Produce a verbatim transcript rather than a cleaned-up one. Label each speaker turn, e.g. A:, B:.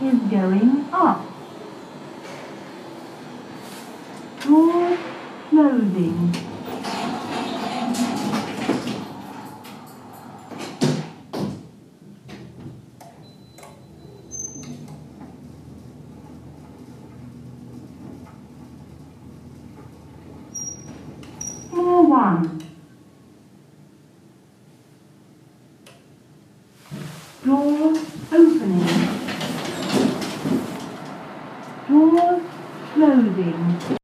A: is going up. Doors closing. Floor one. Doors opening. Doors closing.